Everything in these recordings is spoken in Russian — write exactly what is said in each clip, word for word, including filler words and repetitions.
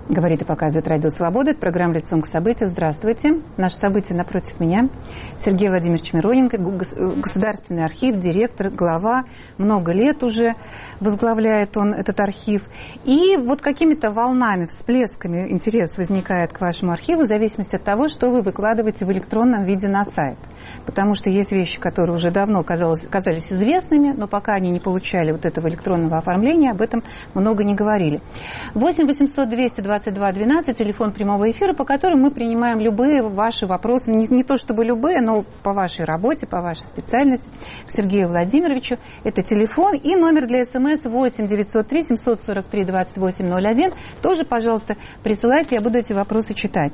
Говорит и показывает Радио Свобода. Это программа «Лицом к событию». Здравствуйте. Наше событие напротив меня. Сергей Владимирович Мироненко, Государственный архив, директор, глава. Много лет уже возглавляет он этот архив. И вот какими-то волнами, всплесками интерес возникает к вашему архиву в зависимости от того, что вы выкладываете в электронном виде на сайт. Потому что есть вещи, которые уже давно казалось, казались известными, но пока они не получали вот этого электронного оформления, об этом много не говорили. восемь восемьсот двести двадцать два двенадцать, телефон прямого эфира, по которому мы принимаем любые ваши вопросы, не, не то чтобы любые, но по вашей работе, по вашей специальности, к Сергею Владимировичу. Это телефон и номер для СМС восемь девятьсот три семьсот сорок три двадцать восемь ноль один. Тоже, пожалуйста, присылайте, я буду эти вопросы читать.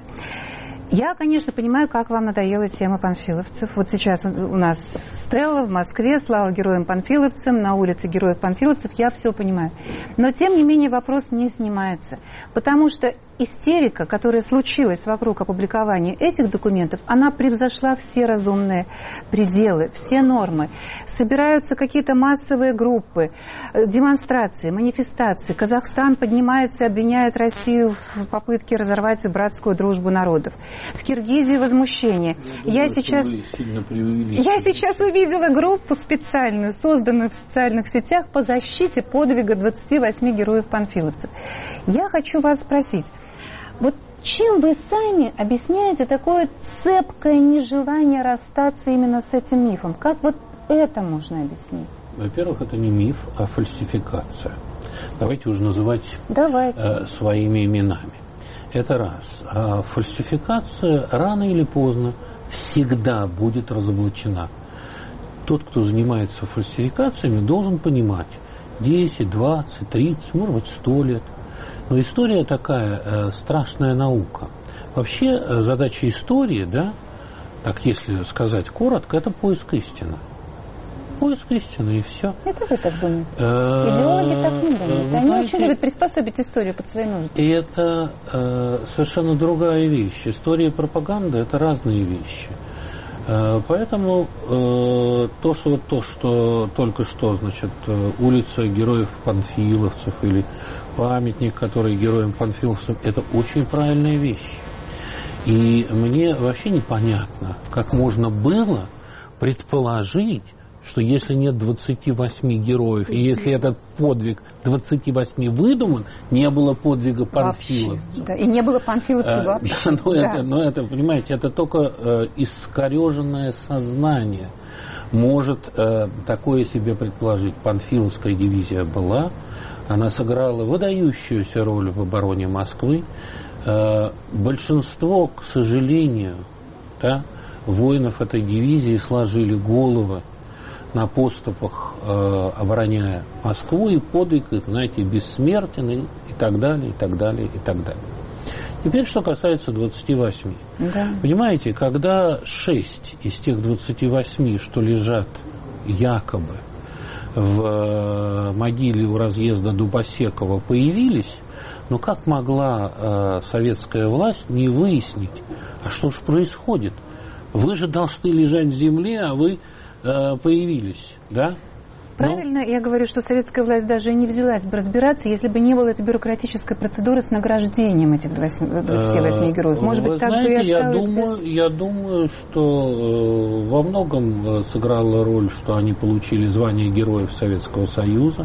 Я, конечно, понимаю, как вам надоела тема панфиловцев. Вот сейчас у нас Стелла в Москве, слава героям-панфиловцам, на улице героев-панфиловцев, я все понимаю. Но, тем не менее, вопрос не снимается. Потому что истерика, которая случилась вокруг опубликования этих документов, она превзошла все разумные пределы, все нормы. Собираются какие-то массовые группы, демонстрации, манифестации. Казахстан поднимается и обвиняет Россию в попытке разорвать братскую дружбу народов. В Киргизии возмущение. Я, я, думаю, сейчас, я сейчас увидела группу специальную, созданную в социальных сетях по защите подвига двадцати восьми героев-панфиловцев. Я хочу вас спросить, вот чем вы сами объясняете такое цепкое нежелание расстаться именно с этим мифом? Как вот это можно объяснить? Во-первых, это не миф, а фальсификация. Давайте уже называть Давайте. Э, своими именами. Это раз. А фальсификация рано или поздно всегда будет разоблачена. Тот, кто занимается фальсификациями, должен понимать десять, двадцать, тридцать, может быть, сто лет. Но история такая э, страшная наука. Вообще э, задача истории, да, так если сказать коротко, это поиск истины. Поиск истины, и все. Это вы так думаете? Идеологи так не думают. Они очень любят приспособить историю под свои нужды. И это э, совершенно другая вещь. История и пропаганда – это разные вещи. Э, поэтому э, то, что, вот то, что только что, значит, улица героев-панфиловцев или памятник, который героям-панфиловцам, это очень правильная вещь. И мне вообще непонятно, как можно было предположить, что если нет двадцати восьми героев, и если этот подвиг двадцати восьми выдуман, не было подвига панфиловцев. Да, и не было панфиловцев а, вообще. Да, но, да. Это, но это, понимаете, это только э, искореженное сознание может э, такое себе предположить. Панфиловская дивизия была, она сыграла выдающуюся роль в обороне Москвы. Э, большинство, к сожалению, да, воинов этой дивизии сложили головы на поступах, э, обороняя Москву, и подвиг их, знаете, бессмертен, и, и так далее, и так далее, и так далее. Теперь, что касается двадцати восьми. Да. Понимаете, когда шесть из тех двадцати восьми, что лежат якобы в э, могиле у разъезда Дубосекова, появились, ну как могла э, советская власть не выяснить, а что же происходит? Вы же должны лежать в земле, а вы появились, да? Правильно, ну, я говорю, что советская власть даже не взялась бы разбираться, если бы не было этой бюрократической процедуры с награждением этих двадцати восьми героев. Может быть, так знаете, бы и осталось. Я думаю, я думаю, что во многом сыграла роль, что они получили звание Героев Советского Союза.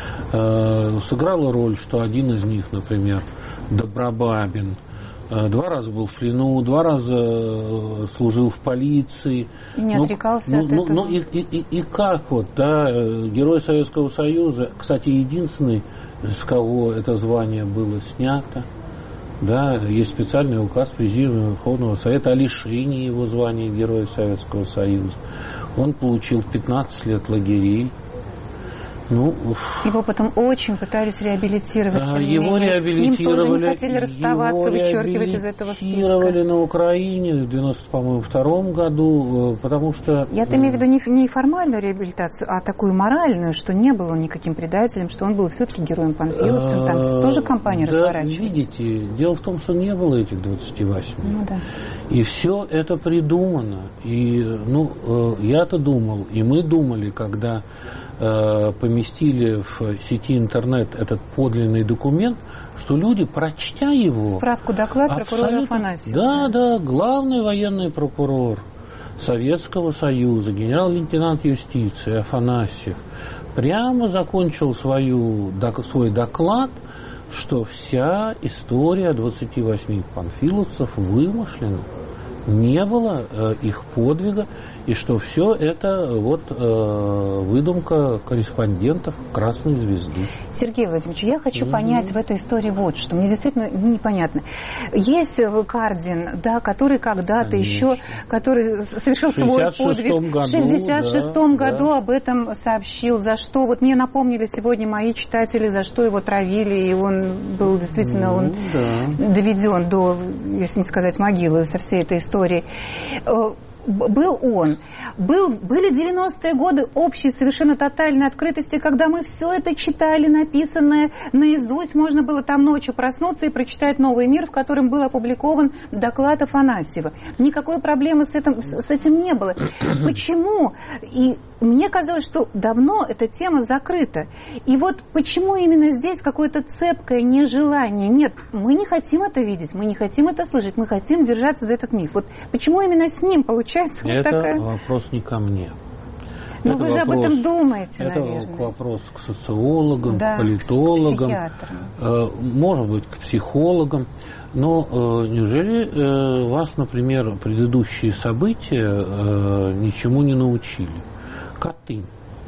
Сыграла роль, что один из них, например, Добробабин, два раза был в плену, два раза служил в полиции. И не отрекался ну, от ну, этого. Ну, и, и, и как вот, да, Герой Советского Союза, кстати, единственный, с кого это звание было снято, да, есть специальный указ Президиума Верховного Совета о лишении его звания Героя Советского Союза. Он получил пятнадцать лет лагерей. Ну, его потом очень пытались реабилитировать. А, его реабилитировали. С ним тоже не хотели расставаться, вычеркивать из этого списка. Реабилитировали на Украине в девяносто втором году, потому что... Я-то имею в виду не, не формальную реабилитацию, а такую моральную, что не был он никаким предателем, что он был все-таки героем-панфиловцем. Там а, тоже компания да, разворачивалась. Видите, дело в том, что не было этих двадцати восьми. Ну, да. И все это придумано. И, ну, я-то думал, и мы думали, когда э, поместили в сети интернет этот подлинный документ, что люди, прочтя его... Справку, доклад прокурора Афанасьева. Да, да, главный военный прокурор Советского Союза, генерал-лейтенант юстиции Афанасьев, прямо закончил свою, свой доклад, что вся история двадцати восьми панфиловцев вымышлена, не было э, их подвига, и что все это вот э, выдумка корреспондентов Красной Звезды. Сергей Владимирович, я хочу mm-hmm. понять в этой истории вот что. Мне действительно непонятно. Есть Кардин, да, который когда-то еще, который совершил свой подвиг году, в шестьдесят шестом да, году да. об этом сообщил. За что? Вот мне напомнили сегодня мои читатели, за что его травили, и он был действительно mm-hmm, он да. доведен до, если не сказать, могилы со всей этой истории. Истории. Был он. Был, были девяностые годы общей совершенно тотальной открытости, когда мы все это читали, написанное наизусть. Можно было там ночью проснуться и прочитать «Новый мир», в котором был опубликован доклад Афанасьева. Никакой проблемы с этим, с этим не было. Почему? И мне казалось, что давно эта тема закрыта. И вот почему именно здесь какое-то цепкое нежелание? Нет, мы не хотим это видеть, мы не хотим это слышать, мы хотим держаться за этот миф. Вот почему именно с ним получается вот это такая... Это вопрос не ко мне. Но вы вопрос, же об этом думаете, это наверное. Это вопрос к социологам, да, к политологам, к может быть, к психологам. Но э, неужели э, вас, например, предыдущие события э, ничему не научили? Катынь.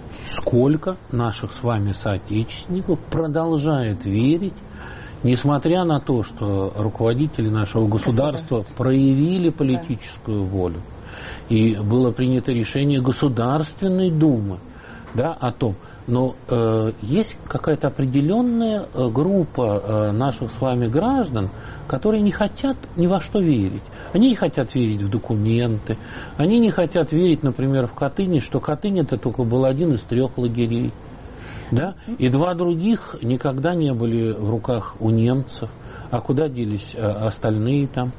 Сколько наших с вами соотечественников продолжает верить, несмотря на то, что руководители нашего государства проявили политическую волю, и было принято решение Государственной Думы, да, о том, но э, есть какая-то определенная группа э, наших с вами граждан, которые не хотят ни во что верить. Они не хотят верить в документы, они не хотят верить, например, в Катынь, что Катынь это только был один из трех лагерей. Да? И два других никогда не были в руках у немцев. А куда делись остальные там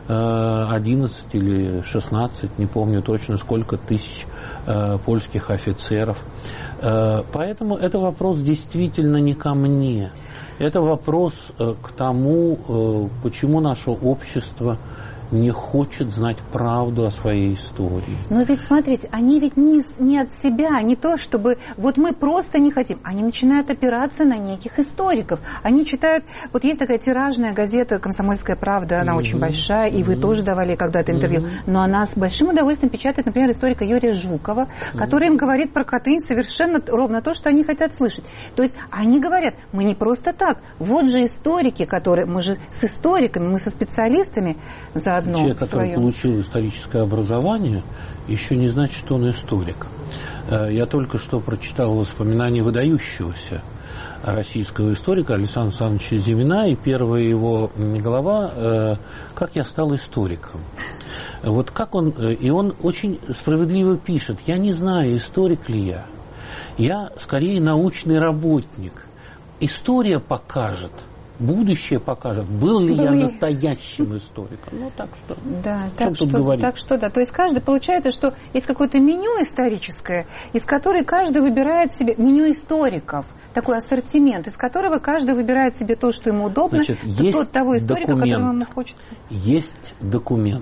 одиннадцать или шестнадцать, не помню точно, сколько тысяч польских офицеров. Поэтому это вопрос действительно не ко мне. Это вопрос к тому, почему наше общество не хочет знать правду о своей истории. Но ведь, смотрите, они ведь не, не от себя, не то, чтобы... Вот мы просто не хотим. Они начинают опираться на неких историков. Они читают... Вот есть такая тиражная газета «Комсомольская правда», она mm-hmm. очень большая, и mm-hmm. вы тоже давали когда-то интервью. Mm-hmm. Но она с большим удовольствием печатает, например, историка Юрия Жукова, mm-hmm. который им говорит про Катынь совершенно ровно то, что они хотят слышать. То есть они говорят, мы не просто так. Вот же историки, которые... Мы же с историками, мы со специалистами за Человек, который получил историческое образование, еще не значит, что он историк. Я только что прочитал воспоминания выдающегося российского историка Александра Александровича Зимина, и первая его глава «Как я стал историком». Вот как он, и он очень справедливо пишет: «Я не знаю, историк ли я. Я скорее научный работник. История покажет». Будущее покажет, был ли был я настоящим историком. Ну, так что, да, так что, так что, да. То есть каждый, получается, что есть какое-то меню историческое, из которого каждый выбирает себе, меню историков, такой ассортимент, из которого каждый выбирает себе то, что ему удобно, Значит, есть тот, того историка, документ, которому ему хочется. Есть документ.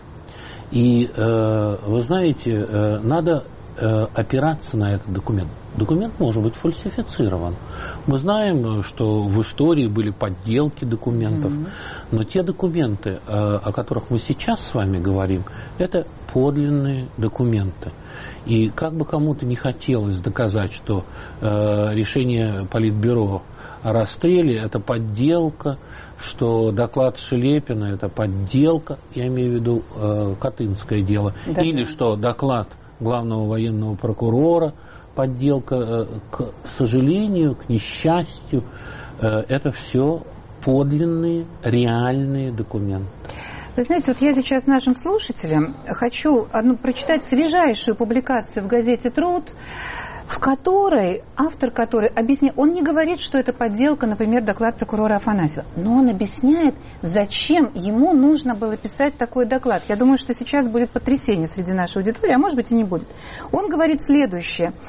И, э, вы знаете, э, надо э, опираться на этот документ. Документ может быть фальсифицирован. Мы знаем, что в истории были подделки документов, mm-hmm. но те документы, о которых мы сейчас с вами говорим, это подлинные документы. И как бы кому-то не хотелось доказать, что решение Политбюро о расстреле – это подделка, что доклад Шелепина – это подделка, я имею в виду Катынское дело, да. Или что доклад главного военного прокурора – подделка, к сожалению, к несчастью, это все подлинные, реальные документы. Вы знаете, вот я сейчас нашим слушателям хочу одну прочитать свежайшую публикацию в газете «Труд», в которой, автор которой объясняет, он не говорит, что это подделка, например, доклад прокурора Афанасьева, но он объясняет, зачем ему нужно было писать такой доклад. Я думаю, что сейчас будет потрясение среди нашей аудитории, а может быть и не будет. Он говорит следующее.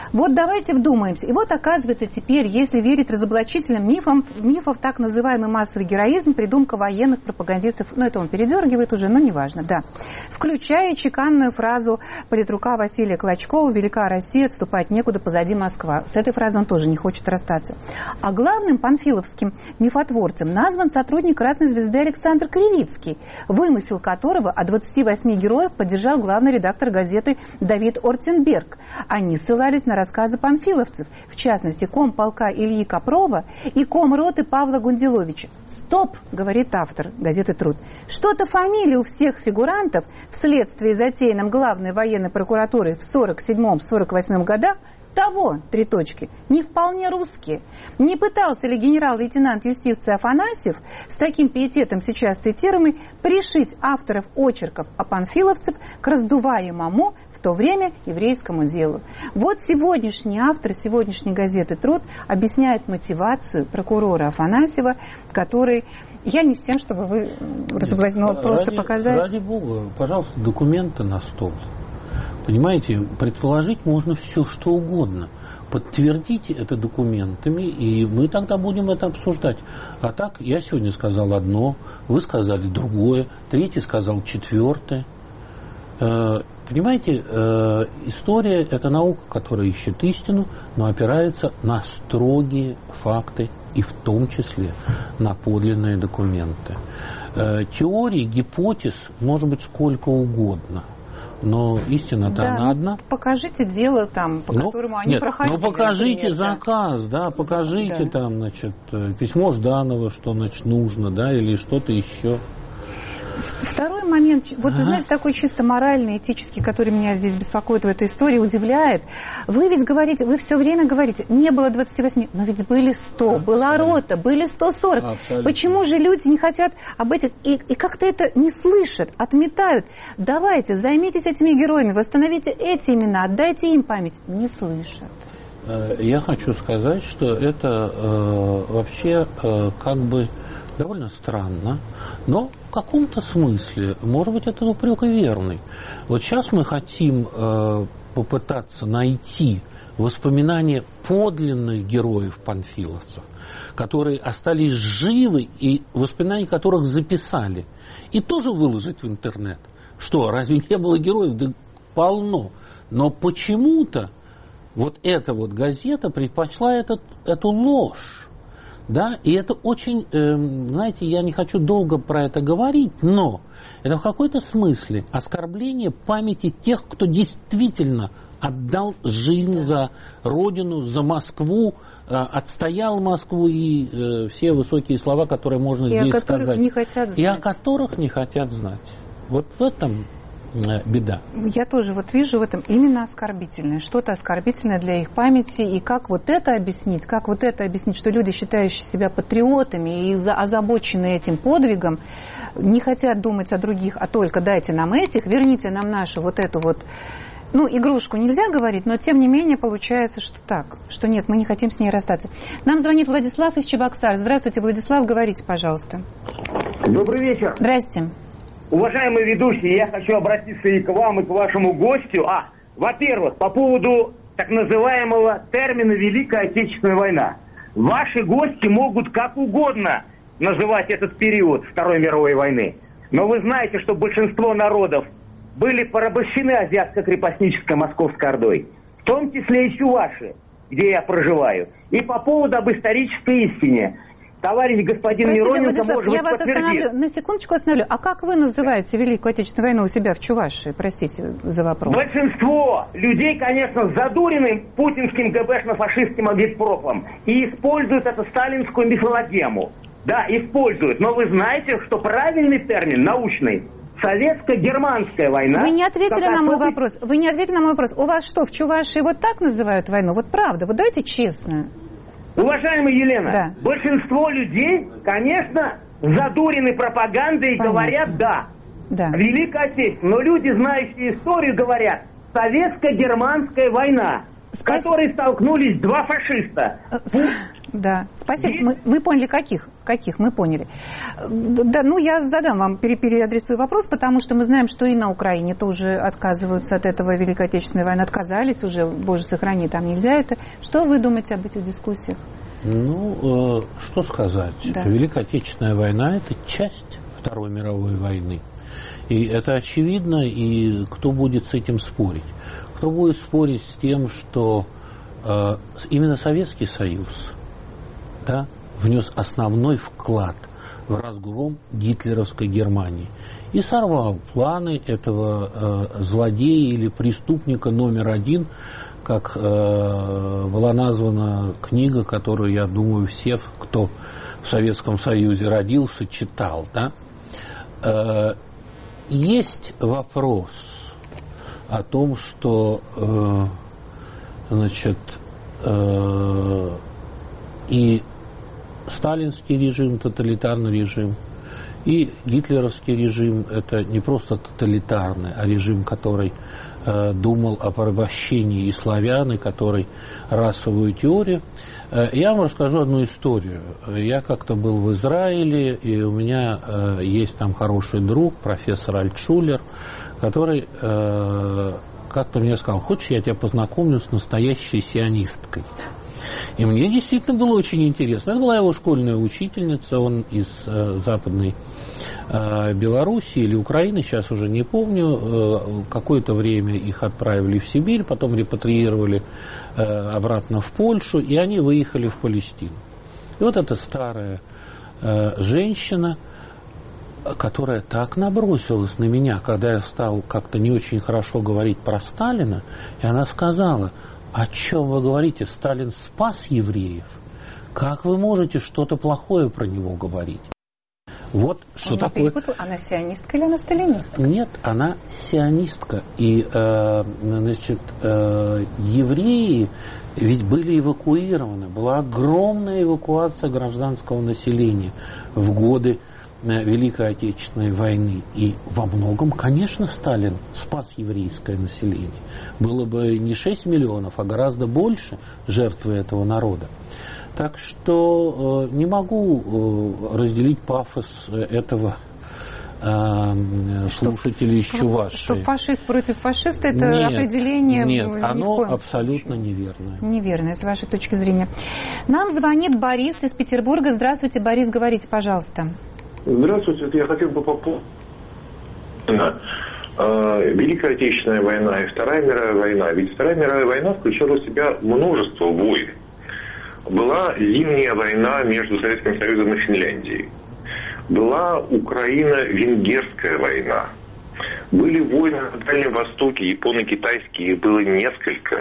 Вот давайте вдумаемся. И вот оказывается теперь, если верить разоблачительным мифам, мифов, так называемый массовый героизм, придумка военных пропагандистов, ну это он передергивает уже, но неважно, да. Включая чеканную фразу политрука Василия Клочкова «Велика Россия, отступать некуда, позади Москва». С этой фразой он тоже не хочет расстаться. А главным панфиловским мифотворцем назван сотрудник «Красной звезды» Александр Кривицкий, вымысел которого от двадцати восьми героев поддержал главный редактор газеты Давид Ортенберг. Они ссылались на рассказы панфиловцев, в частности, комполка Ильи Копрова и комроты Павла Гунделовича. «Стоп!» — говорит автор газеты «Труд». Что-то фамилии у всех фигурантов в следствии, затеянном главной военной прокуратурой в сорок седьмом — сорок восьмом годах, того, три точки, не вполне русские. Не пытался ли генерал-лейтенант юстиции Афанасьев с таким пиететом, сейчас цитируемый, пришить авторов очерков о панфиловцев к раздуваемому в то время еврейскому делу? Вот сегодняшний автор сегодняшней газеты «Труд» объясняет мотивацию прокурора Афанасьева, который... Я не с тем, чтобы вы разоблачили, но просто ради, показать... Ради бога, пожалуйста, документы на стол. Понимаете, предположить можно все, что угодно. Подтвердите это документами, и мы тогда будем это обсуждать. А так, я сегодня сказал одно, вы сказали другое, третий сказал четвертое. Понимаете, история – это наука, которая ищет истину, но опирается на строгие факты, и в том числе на подлинные документы. Теорий, гипотез может быть сколько угодно. Но истина-то да, она одна. Покажите дело там, по ну, которому они нет, проходили. Ну покажите например, заказ, да, да покажите да. там, значит, письмо Жданова, что, значит, нужно, да, или что-то еще. Второй момент, вот, ага. знаете, такой чисто моральный, этический, который меня здесь беспокоит в этой истории, удивляет. Вы ведь говорите, вы все время говорите, не было двадцати восьми, но ведь были сто, абсолютно. Была рота, были сто сорок. Абсолютно. Почему же люди не хотят об этих, и, и как-то это не слышат, отметают? Давайте, займитесь этими героями, восстановите эти имена, отдайте им память. Не слышат. Я хочу сказать, что это э, вообще э, как бы довольно странно, но в каком-то смысле, может быть, это упрек и верный. Вот сейчас мы хотим э, попытаться найти воспоминания подлинных героев панфиловцев, которые остались живы и воспоминания которых записали, и тоже выложить в интернет. Что, разве не было героев? Да полно. Но почему-то вот эта вот газета предпочла этот, эту ложь. Да? И это очень, э, знаете, я не хочу долго про это говорить, но это в какой-то смысле оскорбление памяти тех, кто действительно отдал жизнь за Родину, за Москву, э, отстоял Москву и э, все высокие слова, которые можно и здесь о которых сказать. Не хотят знать. И о которых не хотят знать. Вот в этом беда. Я тоже вот вижу в этом именно оскорбительное. Что-то оскорбительное для их памяти. И как вот это объяснить, как вот это объяснить, что люди, считающие себя патриотами и озабоченные этим подвигом, не хотят думать о других, а только дайте нам этих, верните нам нашу вот эту вот, ну, игрушку нельзя говорить, но тем не менее получается, что так, что нет, мы не хотим с ней расстаться. Нам звонит Владислав из Чебоксар. Здравствуйте, Владислав, говорите, пожалуйста. Добрый вечер. Здрасте. Уважаемые ведущие, я хочу обратиться и к вам, и к вашему гостю. А, во-первых, по поводу так называемого термина «Великая Отечественная война». Ваши гости могут как угодно называть этот период Второй мировой войны. Но вы знаете, что большинство народов были порабощены азиатско-крепостнической Московской Ордой. В том числе и чуваши, где я проживаю. И по поводу об исторической истине. Товарищ господин Простите, Мироненко, Владислав, может я быть, вас подтвердит. остановлю, на секундочку остановлю. А как вы называете Великую Отечественную войну у себя в Чувашии? Простите за вопрос. Большинство людей, конечно, задурены путинским ГБшно-фашистским агитпропом и используют эту сталинскую мифологему. Да, используют. Но вы знаете, что правильный термин, научный, советско-германская война... Вы не ответили на мой особый... вопрос. Вы не ответили на мой вопрос. У вас что, в Чувашии вот так называют войну? Вот правда, вот давайте честно. Уважаемая Елена, да. Большинство людей, конечно, задурены пропагандой и Понятно. Говорят «да». Да. Великая Отечественная. Но люди, знающие историю, говорят «советско-германская война», Спас... в которой столкнулись два фашиста. Да, спасибо. Мы, мы поняли, каких. Каких, мы поняли. Да, ну, я задам вам, пере, переадресую вопрос, потому что мы знаем, что и на Украине тоже отказываются от этого. Великой Отечественной войны отказались уже, боже сохрани, там нельзя это. Что вы думаете об этих дискуссиях? Ну, э, что сказать. Да. Великая Отечественная война – это часть Второй мировой войны. И это очевидно, и кто будет с этим спорить? Кто будет спорить с тем, что э, именно Советский Союз, да, внес основной вклад в разгром гитлеровской Германии и сорвал планы этого э, злодея или преступника номер один, как э, была названа книга, которую, я думаю, все, кто в Советском Союзе родился, читал. Да? Э, есть вопрос о том, что э, значит, э, и сталинский режим, тоталитарный режим, и гитлеровский режим – это не просто тоталитарный, а режим, который э, думал о порабощении и славян, и который расовую теорию. Э, я вам расскажу одну историю. Я как-то был в Израиле, и у меня э, есть там хороший друг, профессор Альтшулер, который э, как-то мне сказал: хочешь, я тебя познакомлю с настоящей сионисткой? И мне действительно было очень интересно. Это была его школьная учительница, он из э, Западной э, Белоруссии или Украины, сейчас уже не помню. Э, какое-то время их отправили в Сибирь, потом репатриировали э, обратно в Польшу, и они выехали в Палестину. И вот эта старая э, женщина, которая так набросилась на меня, когда я стал как-то не очень хорошо говорить про Сталина, и она сказала: о чем вы говорите? Сталин спас евреев. Как вы можете что-то плохое про него говорить? Вот что Он такое. Перепутал. Она сионистка или она сталинистка? Нет, она сионистка. И, э, значит, э, евреи ведь были эвакуированы. Была огромная эвакуация гражданского населения в годы Великой Отечественной войны. И во многом, конечно, Сталин спас еврейское население. Было бы не шесть миллионов, а гораздо больше жертвы этого народа. Так что э, не могу э, разделить пафос этого э, слушателя из Чувашии. Что фашист против фашиста — это нет, определение... Нет, оно абсолютно неверное. Неверное, с вашей точки зрения. Нам звонит Борис из Петербурга. Здравствуйте, Борис, говорите, пожалуйста. Здравствуйте, я хотел бы попу... Великая Отечественная война и Вторая мировая война. Ведь Вторая мировая война включала в себя множество войн. Была зимняя война между Советским Союзом и Финляндией. Была Украино-Венгерская война. Были войны на Дальнем Востоке, японо-китайские, их было несколько.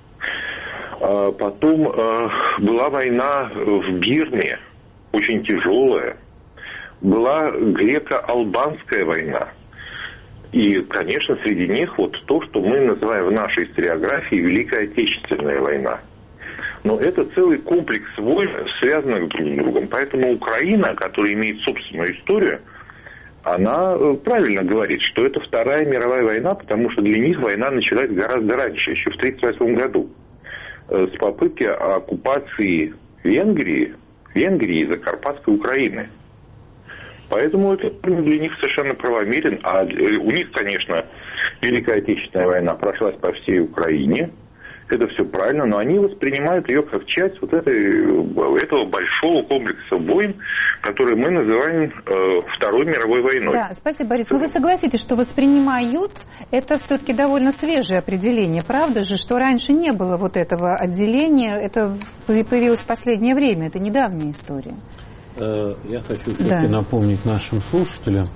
Потом была война в Бирме, очень тяжелая. Была греко-албанская война. И, конечно, среди них вот то, что мы называем в нашей историографии Великая Отечественная война. Но это целый комплекс войн, связанных друг с другом. Поэтому Украина, которая имеет собственную историю, она правильно говорит, что это Вторая мировая война, потому что для них война началась гораздо раньше, еще в тысяча девятьсот тридцать восьмом году, с попытки оккупации Венгрии, Венгрии и Закарпатской Украины. Поэтому это для них совершенно правомерен. А у них, конечно, Великая Отечественная война прошлась по всей Украине. Это все правильно, но они воспринимают ее как часть вот этой, этого большого комплекса войн, который мы называем э, Второй мировой войной. Да, спасибо, Борис. Но вы согласитесь, что воспринимают — это все-таки довольно свежее определение, правда же, что раньше не было вот этого отделения, это появилось в последнее время, это недавняя история. Я хочу все-таки да. напомнить нашим слушателям,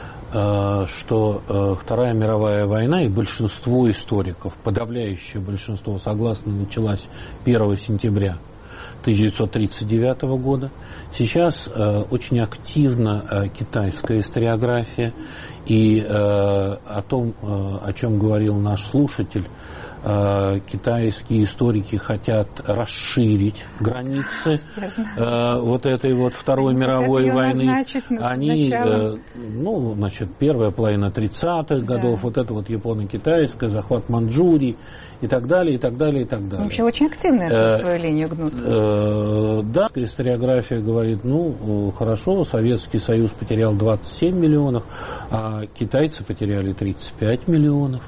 что Вторая мировая война, и большинство историков, подавляющее большинство, согласно, началась первого сентября тысяча девятьсот тридцать девятого года. Сейчас очень активна китайская историография, и о том, о чем говорил наш слушатель, китайские историки хотят расширить границы э, вот этой вот Второй Они мировой войны. Они, э, ну, значит, первая половина тридцатых годов, да. вот это вот японо-китайская, захват Манчжурии и так далее, и так далее, и так далее. Вообще очень активно эту э, свою линию гнут. Э, да, историография говорит, ну, хорошо, Советский Союз потерял двадцать семь миллионов, а китайцы потеряли тридцать пять миллионов.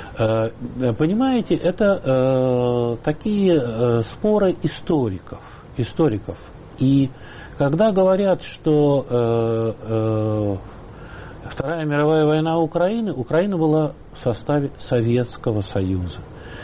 Понимаете, это э, такие э, споры историков, историков. И когда говорят, что э, э, Вторая мировая война Украины, Украина была в составе Советского Союза.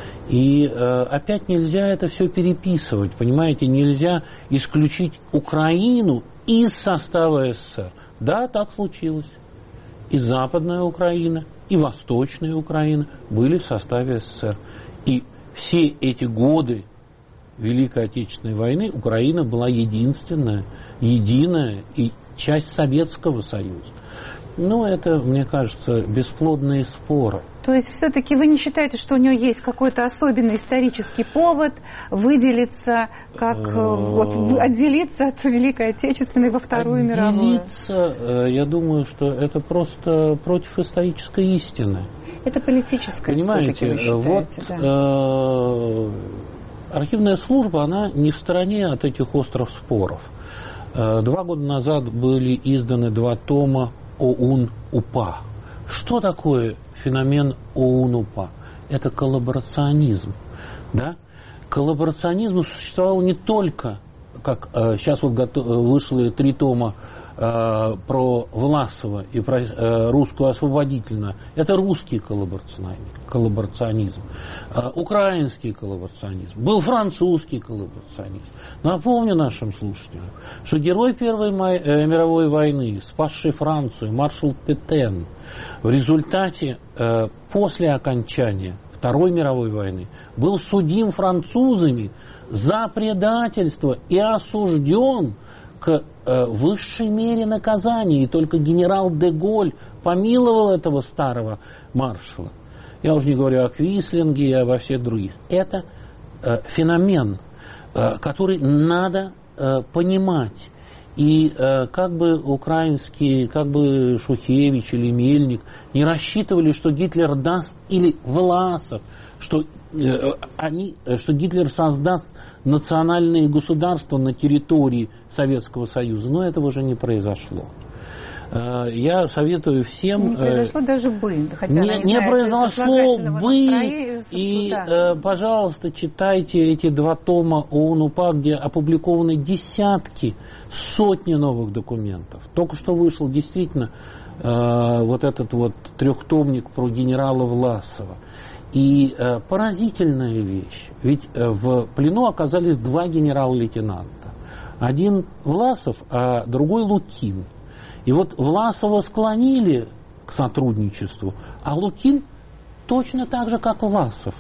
И э, опять нельзя это все переписывать, понимаете, нельзя исключить Украину из состава СССР. Да, так случилось. И Западная Украина, и Восточная Украина были в составе СССР. И все эти годы Великой Отечественной войны Украина была единственная, единая и часть Советского Союза. Ну, это, мне кажется, бесплодные споры. То есть, все-таки вы не считаете, что у нее есть какой-то особенный исторический повод выделиться, как вот, отделиться от Великой Отечественной во Вторую мировую? Отделиться, я думаю, что это просто против исторической истины. Это политическое, понимаете, вы считаете, вот да. э, архивная служба, она не в стороне от этих острых споров. Э, два года назад были изданы два тома ОУН-УПА. Что такое феномен ОУН-УПА? Это коллаборационизм. Да? Коллаборационизм существовал не только, как э, сейчас вот готов, вышло три тома э, про Власова и про э, русскую освободительную. Это русский коллаборационизм, коллаборационизм э, украинский коллаборационизм, был французский коллаборационизм. Напомню нашим слушателям, что герой Первой май, э, мировой войны, спасший Францию, маршал Петен, в результате, э, после окончания Второй мировой войны, был судим французами за предательство и осужден к э, высшей мере наказания. И только генерал де Голь помиловал этого старого маршала. Я уже не говорю о Квислинге и обо всех других. Это э, феномен, э, который надо э, понимать. И э, как бы украинские, как бы Шухевич или Мельник не рассчитывали, что Гитлер даст, или Власов, что, э, они, что Гитлер создаст национальные государства на территории Советского Союза, но этого же не произошло. Э, я советую всем... Не произошло э, даже бы. Хотя, не, не, не знаю, произошло бы. И, э, пожалуйста, читайте эти два тома ОУН-УПА, где опубликованы десятки, сотни новых документов. Только что вышел действительно э, вот этот вот трехтомник про генерала Власова. И э, поразительная вещь. Ведь э, в плену оказались два генерал-лейтенанта. Один Власов, а другой Лукин. И вот Власова склонили к сотрудничеству, а Лукин точно так же, как Власов.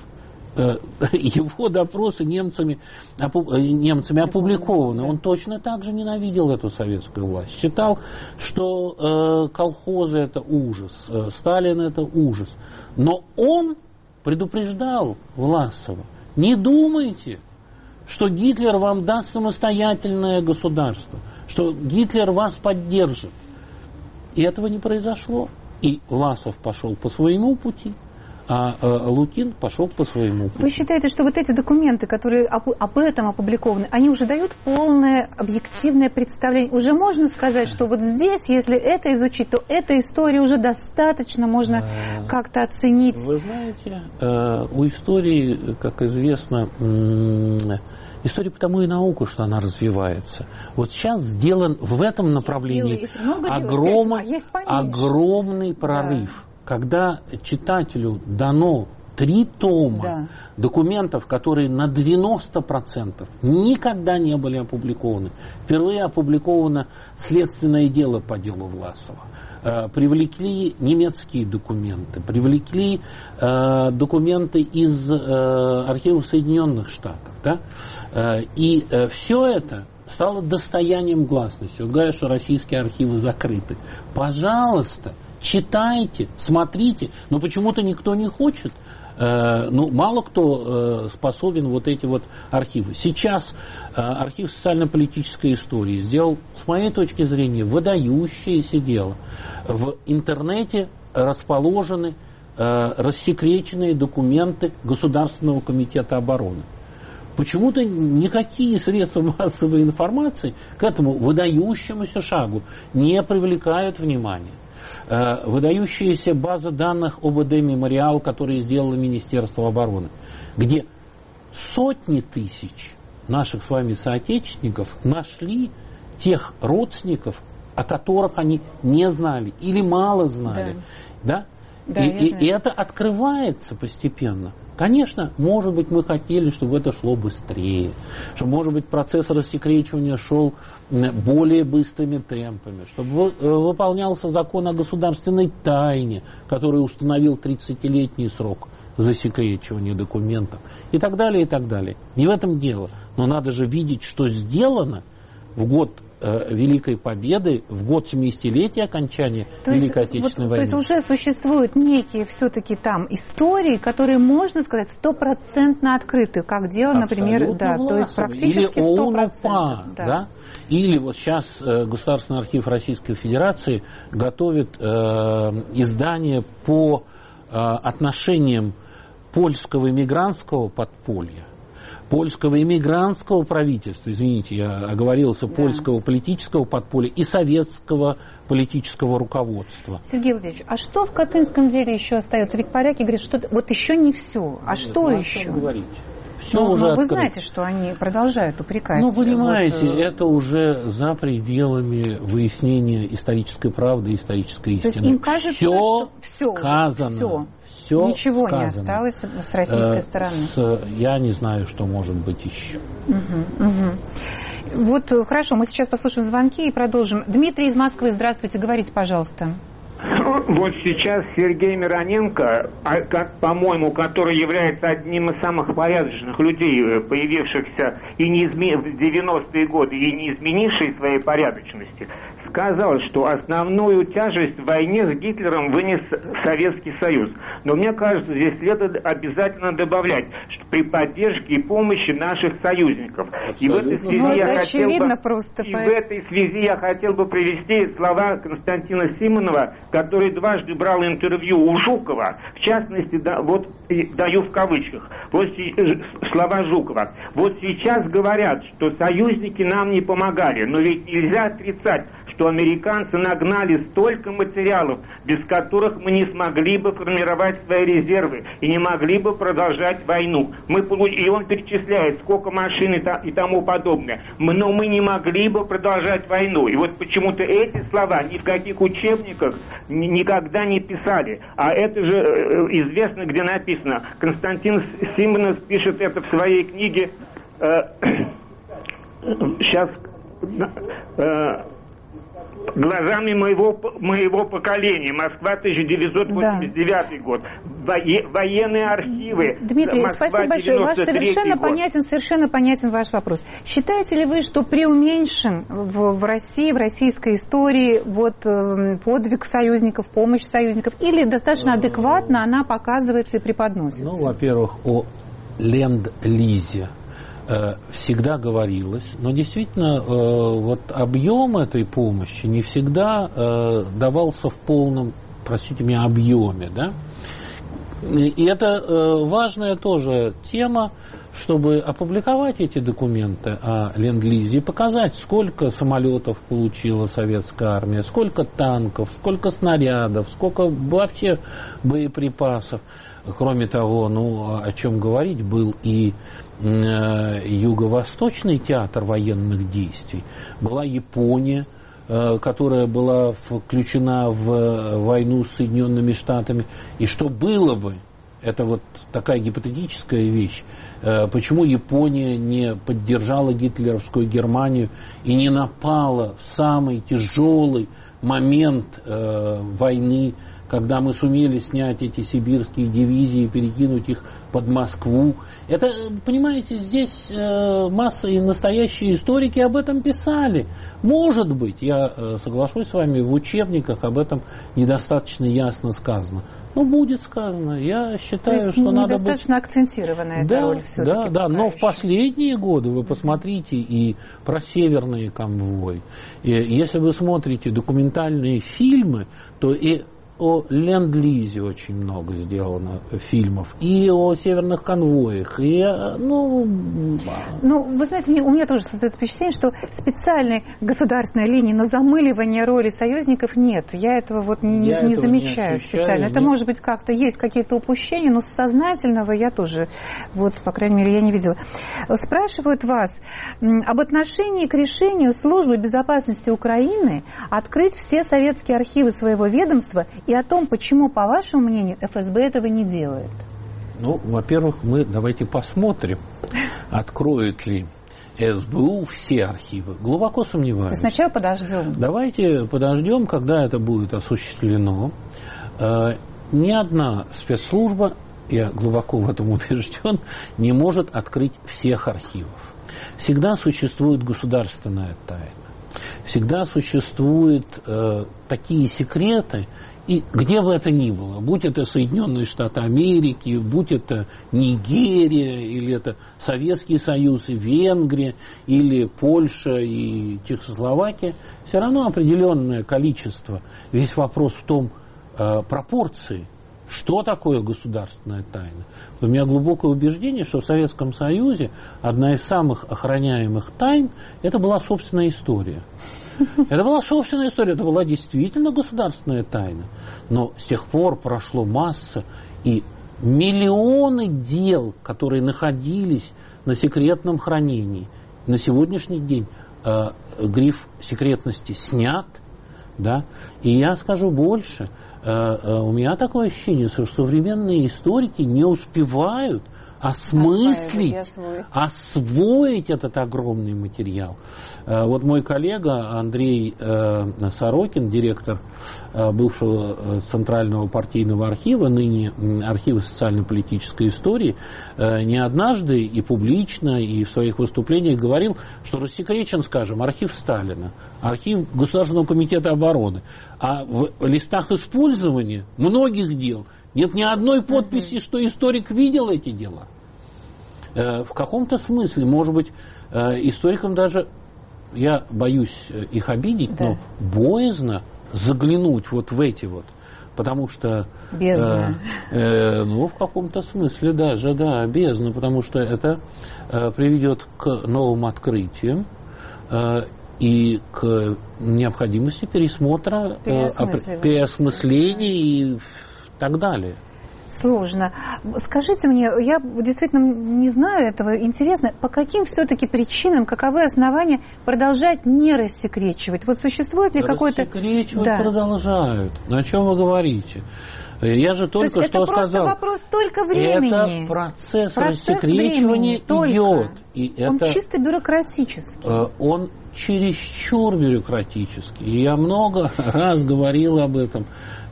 Его допросы немцами, немцами опубликованы. Он точно так же ненавидел эту советскую власть. Считал, что э, колхозы это ужас, э, Сталин это ужас. Но он предупреждал Власова: не думайте, что Гитлер вам даст самостоятельное государство, что Гитлер вас поддержит. И этого не произошло. И Власов пошел по своему пути, а э, Лукин пошел по своему пути. Вы считаете, что вот эти документы, которые об, об этом опубликованы, они уже дают полное объективное представление? Уже можно сказать, что вот здесь, если это изучить, то эта история уже достаточно, можно э, как-то оценить? Вы знаете, э, у истории, как известно, э, история потому и наука, что она развивается. Вот сейчас сделан в этом направлении огромный, огромный прорыв. Да. Когда читателю дано три тома да. документов, которые на девяносто процентов никогда не были опубликованы. Впервые опубликовано следственное дело по делу Власова. Э, привлекли немецкие документы, привлекли э, документы из э, архивов Соединенных Штатов. Да? Э, и э, все это стало достоянием гласности. Вот говорят, что российские архивы закрыты. Пожалуйста, читайте, смотрите, но почему-то никто не хочет Ну, мало кто способен вот эти вот архивы. Сейчас архив социально-политической истории сделал, с моей точки зрения, выдающееся дело. В интернете расположены рассекреченные документы Государственного комитета обороны. Почему-то никакие средства массовой информации к этому выдающемуся шагу не привлекают внимания. Выдающаяся база данных ОБД «Мемориал», которую сделало Министерство обороны, где сотни тысяч наших с вами соотечественников нашли тех родственников, о которых они не знали или мало знали. Да. Да? Да, и, и, и это открывается постепенно. Конечно, может быть, мы хотели, чтобы это шло быстрее, чтобы, может быть, процесс рассекречивания шел более быстрыми темпами, чтобы выполнялся закон о государственной тайне, который установил тридцатилетний срок засекречивания документов и так далее, и так далее. Не в этом дело. Но надо же видеть, что сделано в год Великой Победы, в год семидесятилетия окончания то Великой есть, Отечественной вот, войны. То есть уже существуют некие все-таки там истории, которые, можно сказать, стопроцентно открыты, как дело, например, да, то есть практически сто процентов. Да. Да? Или вот сейчас э, Государственный архив Российской Федерации готовит э, издание по э, отношениям польского иммигрантского подполья, польского иммигрантского правительства, извините, я оговорился, да. Польского политического подполья и советского политического руководства. Сергей Владимирович, а что в Катынском деле еще остается? Ведь поляки говорят, что вот еще не все. А Нет, что ну, еще? Говорить? Все ну, уже ну, вы знаете, что они продолжают упрекать. Ну, понимаете, вот, это уже за пределами выяснения исторической правды, исторической истины. То есть им кажется, все что все, сказано. Все. Все Ничего сказано. Не осталось с российской э, стороны. С, я не знаю, что может быть еще. Угу, угу. Вот хорошо, мы сейчас послушаем звонки и продолжим. Дмитрий из Москвы, здравствуйте, говорите, пожалуйста. Вот сейчас Сергей Мироненко, по-моему, который является одним из самых порядочных людей, появившихся и не изме... в девяностые годы и не изменивший своей порядочности, сказал, что основную тяжесть в войне с Гитлером вынес Советский Союз. Но мне кажется, здесь следует обязательно добавлять, что при поддержке и помощи наших союзников. И в этой связи ну, я хотел бы, просто, и в этой связи я хотел бы привести слова Константина Симонова, который дважды брал интервью у Жукова, в частности, да, вот даю в кавычках, вот слова Жукова. Вот сейчас говорят, что союзники нам не помогали, но ведь нельзя отрицать, что американцы нагнали столько материалов, без которых мы не смогли бы формировать свои резервы и не могли бы продолжать войну. Мы, и он перечисляет, сколько машин и тому подобное. Но мы не могли бы продолжать войну. И вот почему-то эти слова ни в каких учебниках никогда не писали. А это же известно, где написано. Константин Симонов пишет это в своей книге. Сейчас... глазами моего, моего поколения. Москва, тысяча девятьсот восемьдесят девятый да. год. Вое, военные архивы. Дмитрий, Москва, спасибо большое. Ваш совершенно понятен, совершенно понятен ваш вопрос. Считаете ли вы, что преуменьшен в, в России, в российской истории вот, э, подвиг союзников, помощь союзников? Или достаточно адекватно она показывается и преподносится? Ну, во-первых, о ленд-лизе всегда говорилось, но действительно вот объем этой помощи не всегда давался в полном, простите меня, объеме, да? И это важная тоже тема, чтобы опубликовать эти документы о ленд-лизе и показать, сколько самолетов получила советская армия, сколько танков, сколько снарядов, сколько вообще боеприпасов. Кроме того, ну, о чем говорить, был и э, Юго-Восточный театр военных действий, была Япония, э, которая была включена в войну с Соединенными Штатами. И что было бы, это вот такая гипотетическая вещь, э, почему Япония не поддержала гитлеровскую Германию и не напала в самый тяжелый момент э, войны, когда мы сумели снять эти сибирские дивизии и перекинуть их под Москву. Это, понимаете, здесь э, масса и настоящие историки об этом писали. Может быть, я э, соглашусь с вами, в учебниках об этом недостаточно ясно сказано. Ну, будет сказано. Я считаю, То есть что надо недостаточно быть... акцентированная да, эта роль все-таки. Да, да, но в еще. последние годы вы посмотрите и про северные конвои. И если вы смотрите документальные фильмы, то и о Ленд-Лизе очень много сделано фильмов, и о северных конвоях, и, ну... Ну, вы знаете, мне, у меня тоже создается впечатление, что специальной государственной линии на замыливание роли союзников нет. Я этого вот не, я не этого замечаю не специально. нет. Это, может быть, как-то есть какие-то упущения, но сознательного я тоже, вот, по крайней мере, я не видела. Спрашивают вас об отношении к решению Службы безопасности Украины открыть все советские архивы своего ведомства и о том, почему, по вашему мнению, эф эс бэ этого не делает. Ну, во-первых, мы давайте посмотрим, откроет ли эс бэ у все архивы. Глубоко сомневаюсь. То есть сначала подождем. Давайте подождем, когда это будет осуществлено. Ни одна спецслужба, я глубоко в этом убежден, не может открыть всех архивов. Всегда существует государственная тайна. Всегда существуют э, такие секреты, и где бы это ни было, будь это Соединенные Штаты Америки, будь это Нигерия, или это Советский Союз и Венгрия, или Польша и Чехословакия, все равно определенное количество. Весь вопрос в том, э, пропорции, что такое государственная тайна. У меня глубокое убеждение, что в Советском Союзе одна из самых охраняемых тайн это была собственная история. Это была собственная история, это была действительно государственная тайна. Но с тех пор прошло масса и миллионы дел, которые находились на секретном хранении. На сегодняшний день э, гриф секретности снят, да, и я скажу больше. У меня такое ощущение, что современные историки не успевают осмыслить, освоить. освоить этот огромный материал. Вот мой коллега Андрей Сорокин, директор бывшего Центрального партийного архива, ныне архива социально-политической истории, не однажды и публично, и в своих выступлениях говорил, что рассекречен, скажем, архив Сталина, архив Государственного комитета обороны, а в листах использования многих дел нет ни одной подписи, что историк видел эти дела. В каком-то смысле, может быть, историкам даже, я боюсь их обидеть, да. но боязно заглянуть вот в эти вот, потому что... Бездна. Э, э, ну, в каком-то смысле даже, да, бездна, потому что это э, приведет к новым открытиям э, и к необходимости пересмотра, э, переосмысления и так далее. Сложно. Скажите мне, я действительно не знаю этого, интересно, по каким все-таки причинам, каковы основания продолжать не рассекречивать? Вот существует ли какой-то... Рассекречивать да. продолжают. На чем вы говорите? Я же только То что это сказал... Это просто вопрос только времени. Это процесс, процесс рассекречивания идет. И он это, чисто бюрократический. Он чересчур бюрократический. И я много раз говорил об этом.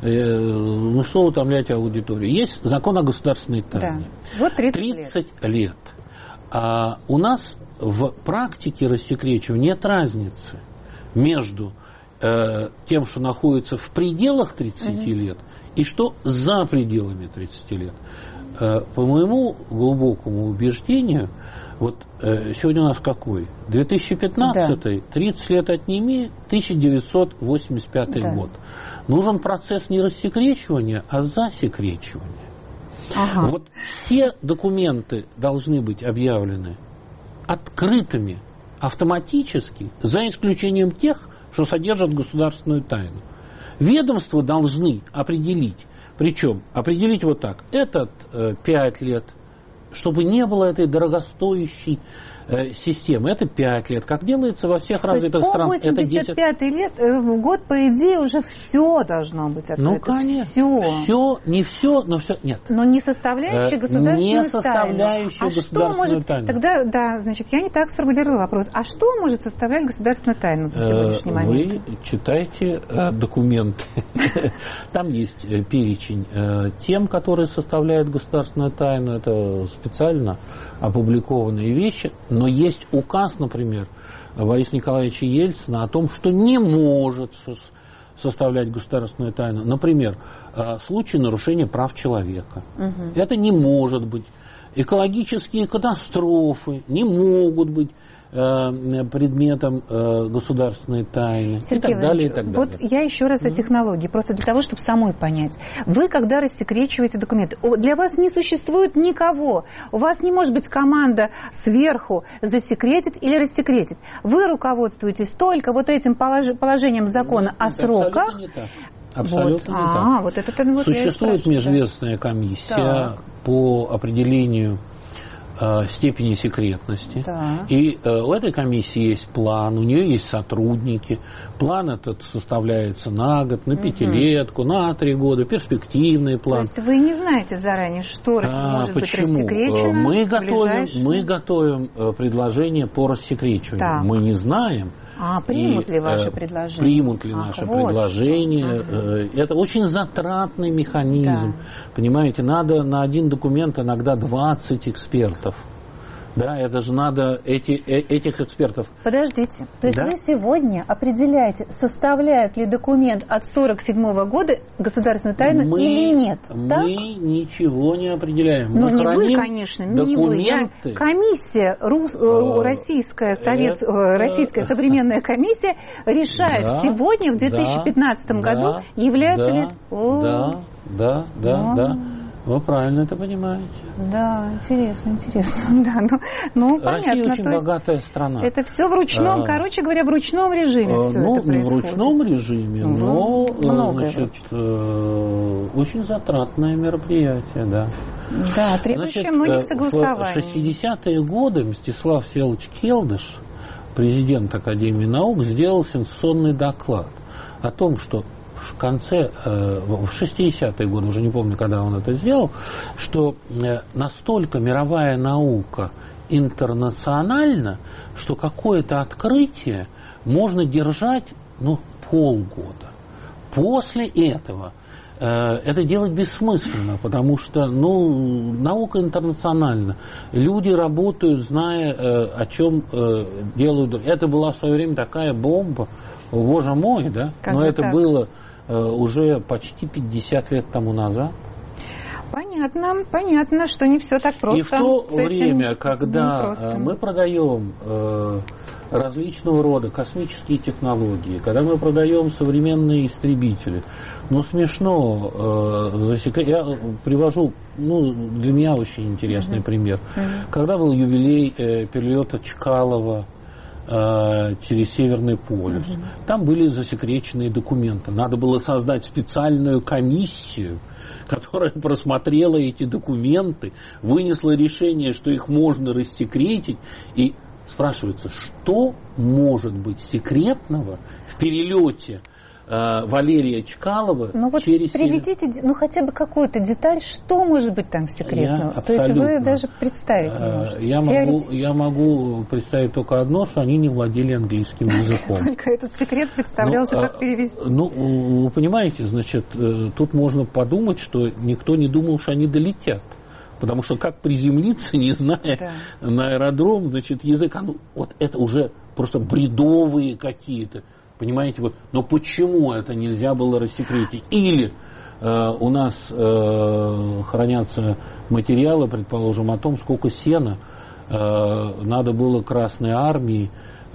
Ну что утомлять аудиторию? Есть закон о государственной тайне. Да. Вот тридцать, тридцать лет. А у нас в практике рассекречивания нет разницы между э, тем, что находится в пределах тридцати угу. лет, и что за пределами тридцати лет. Э, по моему глубокому убеждению, вот э, сегодня у нас какой? две тысячи пятнадцатый, да. тридцать лет отними, тысяча девятьсот восемьдесят пятый да. год. Нужен процесс не рассекречивания, а засекречивания. Ага. Вот все документы должны быть объявлены открытыми автоматически, за исключением тех, что содержат государственную тайну. Ведомства должны определить, причем определить вот так, этот э, пять лет, чтобы не было этой дорогостоящей э, системы. Это пять лет, как делается во всех развитых странах. То есть по восемьдесят пятый лет, э, в год, по идее, уже все должно быть открыто. Ну, конечно. Все. Все, не все, но все. Нет. Но не составляющая э, государственную тайну. Не составляющая а государственную что может, тайну. Тогда, да, значит, я не так сформулировала вопрос. А что может составлять государственную тайну на сегодняшний э, момент? Вы читайте э, документы. Там есть э, перечень э, тем, которые составляют государственную тайну. Это специально опубликованные вещи, но есть указ, например, Бориса Николаевича Ельцина о том, что не может составлять государственную тайну. Например, случай нарушения прав человека. Угу. Это не может быть. Экологические катастрофы не могут быть предметом э, государственной тайны. Сергей и так далее, и так далее. Вот я еще раз о технологии, просто для того, чтобы самой понять. Вы, когда рассекречиваете документы, для вас не существует никого. У вас не может быть команда сверху засекретить или рассекретить. Вы руководствуетесь только вот этим полож... положением закона о сроках. Абсолютно не так. Абсолютно вот. не а, так. Вот это, вот Существует межведомственная комиссия так. по определению степени секретности. Да. И э, у этой комиссии есть план, у нее есть сотрудники. План этот составляется на год, на пятилетку, угу. на три года, перспективный план. То есть вы не знаете заранее, что а, может почему? быть рассекречено? Мы готовим, ближайшие... мы готовим предложение по рассекречиванию. Так. Мы не знаем. А, примут и, ли ваши э, предложения? Примут ли Ах, наши вот предложения. Э, это очень затратный механизм. Да. Понимаете, надо на один документ иногда двадцать экспертов. Да, это же надо эти, э, этих экспертов. Подождите, то есть да? вы сегодня определяете, составляет ли документ от сорок седьмого года государственную тайну мы, или нет? Мы так? ничего не определяем. Ну, мы не вы, храним конечно, не вы. Я, комиссия, рус, а, российская, совет, это... российская современная комиссия решает да, сегодня, в две тысячи пятнадцатом да, году, является да, ли... О, да, да, да, о. да. Вы правильно это понимаете. Да, интересно, интересно. Да, ну, ну, Россия понятно, очень богатая страна. Это все в ручном, а, короче говоря, в ручном режиме а, все ну, это происходит. В ручном режиме, но значит, э, очень затратное мероприятие, да. Да, требующее значит, многих согласований. В шестидесятые годы Мстислав Всеволодович Келдыш, президент Академии наук, сделал сенсационный доклад о том, что в конце, в шестидесятые годы, уже не помню, когда он это сделал, что настолько мировая наука интернациональна, что какое-то открытие можно держать, ну, полгода. После этого это делать бессмысленно, потому что, ну, наука интернациональна. Люди работают, зная, о чем делают. Это была в свое время такая бомба, боже мой, да? Как но это так? было уже почти пятьдесят лет тому назад. Понятно, понятно, что не все так просто. И в то время, когда мы продаем различного рода космические технологии, когда мы продаем современные истребители, ну, смешно, э, засекрет... я привожу, ну, для меня очень интересный uh-huh. пример. Uh-huh. Когда был юбилей э, перелета Чкалова э, через Северный полюс, uh-huh. там были засекреченные документы. Надо было создать специальную комиссию, которая просмотрела эти документы, вынесла решение, что их можно рассекретить, и спрашивается, что может быть секретного в перелете э, Валерия Чкалова ну, вот через... приведите, ну, хотя бы какую-то деталь, что может быть там секретного. То есть вы даже представить не можете. Я могу, я могу представить только одно, что они не владели английским языком. Только этот секрет представлялся, как перевести. Ну, вы понимаете, значит, тут можно подумать, что никто не думал, что они долетят. Потому что как приземлиться, не зная да. на аэродром, значит, языка, ну, вот это уже просто бредовые какие-то, понимаете, вот, но почему это нельзя было рассекретить? Или э, у нас э, хранятся материалы, предположим, о том, сколько сена э, надо было Красной Армии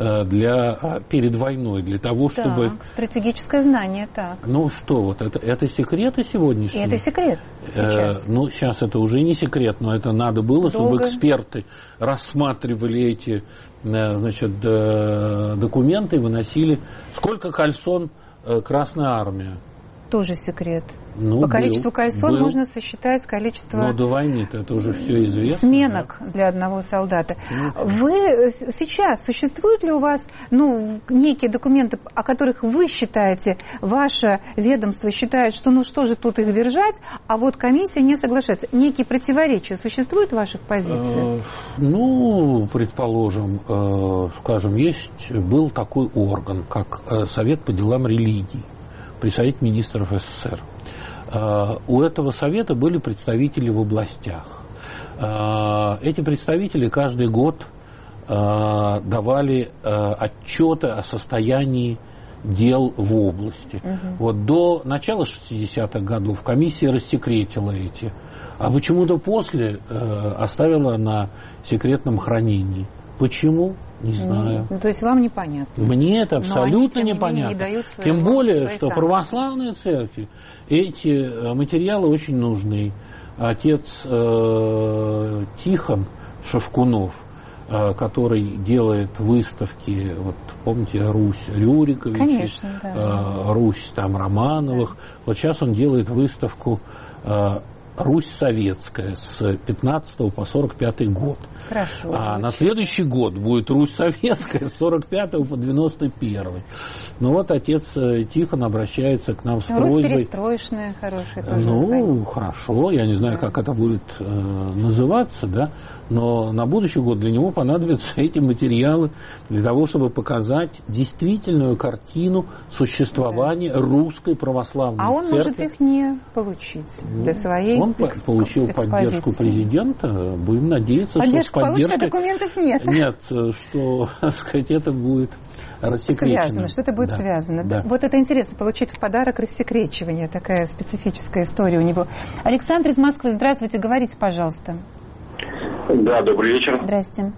для, перед войной, для того, чтобы... Так, стратегическое знание, так. Ну что, вот это, это секреты сегодняшние? И это секрет сейчас. Э, ну, сейчас это уже не секрет, но это надо было, Долго. чтобы эксперты рассматривали эти, значит, документы и выносили. Сколько кальсон Красная Армия? Тоже секрет. Ну, По количеству был, кальсон был. можно сосчитать количество... Но до войны-то это уже все известно. Сменок да? для одного солдата. Вы сейчас, существуют ли у вас, ну, некие документы, о которых вы считаете, ваше ведомство считает, что ну что же тут их держать, а вот комиссия не соглашается? Некие противоречия существуют в ваших позициях? Ну, предположим, скажем, есть, был такой орган, как Совет по делам религий при Совете министров СССР. У этого совета были представители в областях. Эти представители каждый год давали отчеты о состоянии дел в области. Угу. Вот до начала шестидесятых годов комиссия рассекретила эти, а почему-то после э, оставила на секретном хранении. Почему? Не знаю. Ну, то есть вам непонятно? Мне это абсолютно они, непонятно. Не дают Тем более, что санкции. православные церкви эти материалы очень нужны. Отец э, Тихон Шевкунов, э, который делает выставки, вот помните, Русь Рюриковича, Конечно, да. э, Русь там Романовых. Да. Вот сейчас он делает выставку э, Русь советская с пятнадцатого по сорок пятый год. Хорошо. А на следующий год будет Русь советская с сорок пятого по девяносто первый. Ну вот отец Тихон обращается к нам с Русь просьбой. Русь перестроечная, хорошая тоже. Ну, название. хорошо. Я не знаю, да. как это будет э, называться, да. Но на будущий год для него понадобятся эти материалы для того, чтобы показать действительную картину существования да. русской православной а он церкви. может их не получить для своей Он эксп... получил экспозиции. Поддержку президента. Будем надеяться, поддержку что с поддержкой... получит, а документов нет. Нет, что, так сказать, это будет рассекречено. Связано, что это будет да. связано. Да. Вот это интересно, получить в подарок рассекречивание. Такая специфическая история у него. Александр из Москвы, здравствуйте, говорите, пожалуйста. Да, добрый вечер. Здрасте.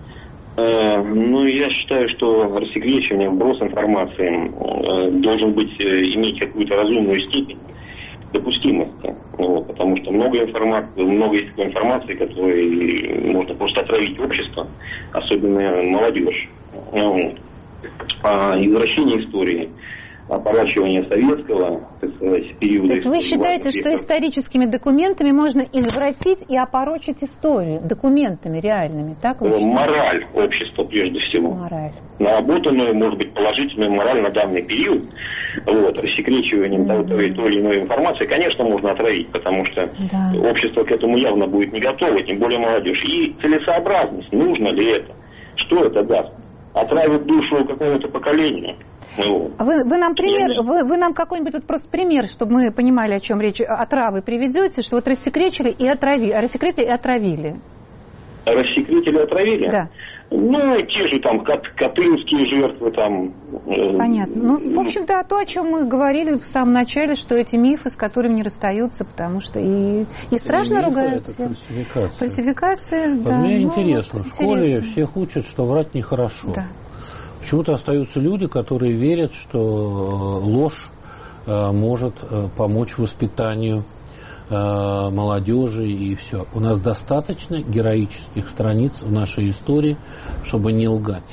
Э, ну, я считаю, что рассекречивание, вброс информации э, должен быть, э, иметь какую-то разумную степень допустимости. Вот, потому что много информации, много есть такой информации, которой можно просто отравить общество, особенно молодежь. Вот. А извращение истории, опорачивание советского, так сказать, периода... То есть вы считаете, что историческими документами можно извратить и опорочить историю? Документами реальными, так? Мораль общества, прежде всего. Мораль. Наработанную, может быть, положительную мораль на данный период, вот, рассекречиванием mm-hmm. той, той или иной информации, конечно, можно отравить, потому что да. общество к этому явно будет не готово, тем более молодежь. И целесообразность, нужно ли это? Что это даст? Отравит душу какому-то поколению. Ну, вы, вы нам пример, вы, вы нам какой-нибудь вот просто пример, чтобы мы понимали, о чем речь, отравы приведете, что вот рассекречили и отравили, рассекретили и отравили. Рассекретили и отравили? Да. Ну, те же там кат, катынские жертвы там. Понятно. Ну, в общем-то, то, о чем мы говорили в самом начале, что эти мифы, с которыми не расстаются, потому что и, и страшно и ругаются. Это фальсификация. Фальсификация, вот да. Мне ну, интересно, вот, в школе интересно. всех учат, что врать нехорошо. Да. Почему-то остаются люди, которые верят, что ложь э, может э, помочь воспитанию э, молодежи и все. У нас достаточно героических страниц в нашей истории, чтобы не лгать.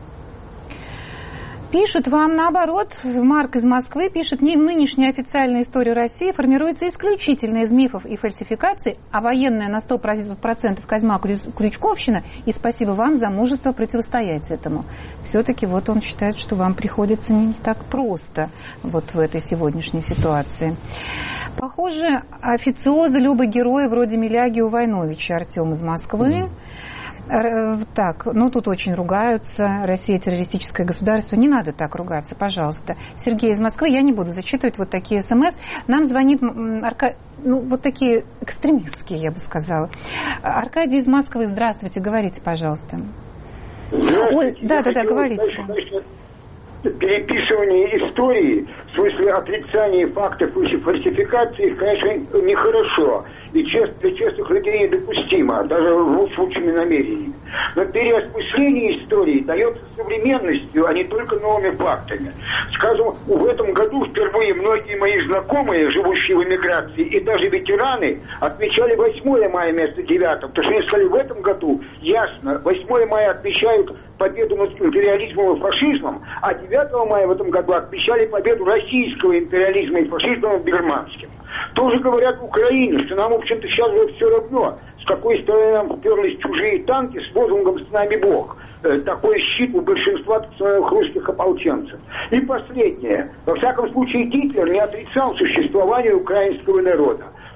Пишут вам наоборот, Марк из Москвы пишет, нынешняя официальная история России формируется исключительно из мифов и фальсификаций, а военная на сто процентов Козьма Крючковщина, и спасибо вам за мужество противостоять этому. Все-таки вот он считает, что вам приходится не так просто вот в этой сегодняшней ситуации. Похоже, официозы любы герои вроде Миляги Увайновича, Артем из Москвы. Так, ну тут очень ругаются. Россия террористическое государство. Не надо так ругаться, пожалуйста. Сергей из Москвы, я не буду зачитывать вот такие смс. Нам звонит Арка... ну, вот такие экстремистские, я бы сказала. Аркадий из Москвы, здравствуйте, говорите, пожалуйста. Ой, да, да, да, говорите. Переписывание истории, в смысле отрицания фактов и фальсификации, конечно, нехорошо. И для честных людей недопустимо, даже в лучшими намерениями. Но переосмысление истории дается современностью, а не только новыми фактами. Скажем, в этом году впервые многие мои знакомые, живущие в эмиграции, и даже ветераны, отмечали восьмое мая вместо девятого. Потому что они сказали, в этом году, ясно, восьмое мая отмечают победу над империализмом и фашизмом, а девятого мая в этом году отмечали победу российского империализма и фашизма над германским. Тоже говорят в Украине, что нам, в общем-то, сейчас уже все равно, с какой стороны нам вперлись чужие танки с лозунгом «С нами Бог». Э, такой щит у большинства так называемых русских ополченцев. И последнее. Во всяком случае, Гитлер не отрицал существование украинского народа.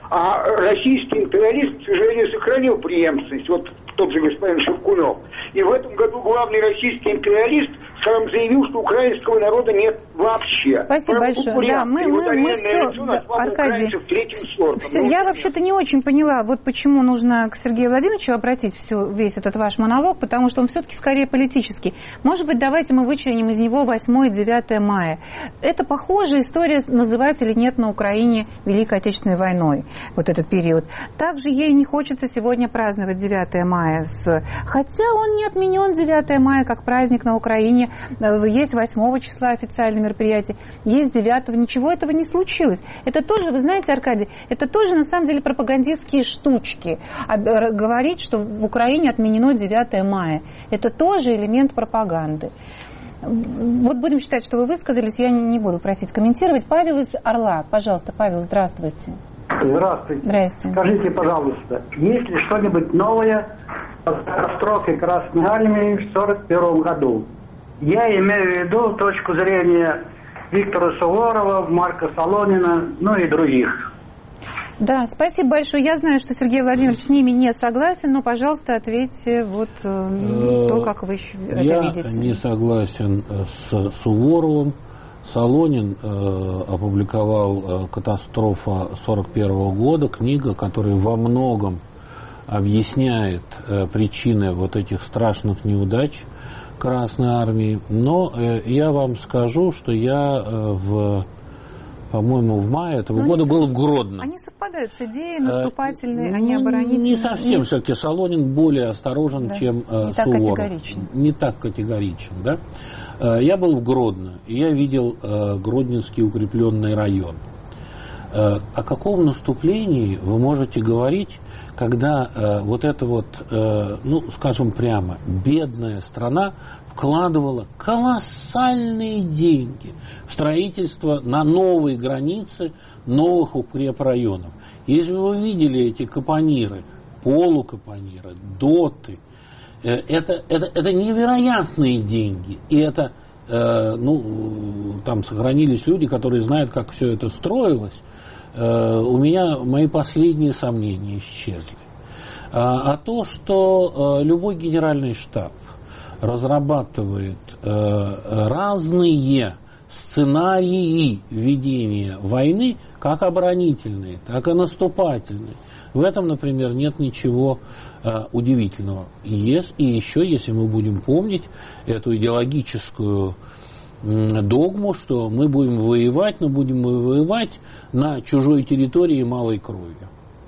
А российский империализм, к сожалению, сохранил преемственность. Вот тот же господин Шевкунов. И в этом году главный российский империалист сам заявил, что украинского народа нет вообще. Спасибо Прямо большое. Да, мы, мы, мы все, да, Аркадий, все, я вообще-то не очень поняла, вот почему нужно к Сергею Владимировичу обратить все, весь этот ваш монолог, потому что он все-таки скорее политический. Может быть, давайте мы вычленим из него восьмое и девятое мая. Это похожая история, называть или нет на Украине Великой Отечественной войной, вот этот период. Также ей не хочется сегодня праздновать девятое мая, с... хотя он не отменен девятое мая как праздник на Украине. Есть восьмого числа официальное мероприятие, есть девятого, ничего этого не случилось. Это тоже, вы знаете, Аркадий, это тоже на самом деле пропагандистские штучки. Говорить, что в Украине отменено девятое мая, это тоже элемент пропаганды. Вот будем считать, что вы высказались, я не буду просить комментировать. Павел из Орла, пожалуйста, Павел, здравствуйте. Здравствуйте. Здравствуйте. Скажите, пожалуйста, есть ли что-нибудь новое о катастрофе Красной Армии в сорок первом году? Я имею в виду точку зрения Виктора Суворова, Марка Солонина, ну и других. Да, спасибо большое. Я знаю, что Сергей Владимирович с ними не согласен, но, пожалуйста, ответьте вот то, как вы это видите. Я не согласен с Суворовым. Солонин э, опубликовал э, «Катастрофа сорок первого года», книга, которая во многом объясняет э, причины вот этих страшных неудач Красной Армии. Но э, я вам скажу, что я э, в, по-моему, в мае этого Но года был в Гродно. Они совпадают с идеей наступательной, э, они оборонительные. Не совсем, все-таки Солонин более осторожен, да. чем э, не Суворов. Так категоричен. Не так категоричен, да. Я был в Гродно, и я видел э, Гродненский укрепленный район. Э, о каком наступлении вы можете говорить, когда э, вот эта вот, э, ну, скажем прямо, бедная страна вкладывала колоссальные деньги в строительство на новые границы новых укрепрайонов. Если вы видели эти капониры, полукапониры, доты, Это, это, это невероятные деньги. И это, э, ну, там сохранились люди, которые знают, как все это строилось. Э, у меня мои последние сомнения исчезли. А, а то, что э, любой генеральный штаб разрабатывает э, разные сценарии ведения войны, как оборонительные, так и наступательные, в этом, например, нет ничего э, удивительного. И, есть, и еще, если мы будем помнить эту идеологическую э, догму, что мы будем воевать, но будем мы воевать на чужой территории малой кровью.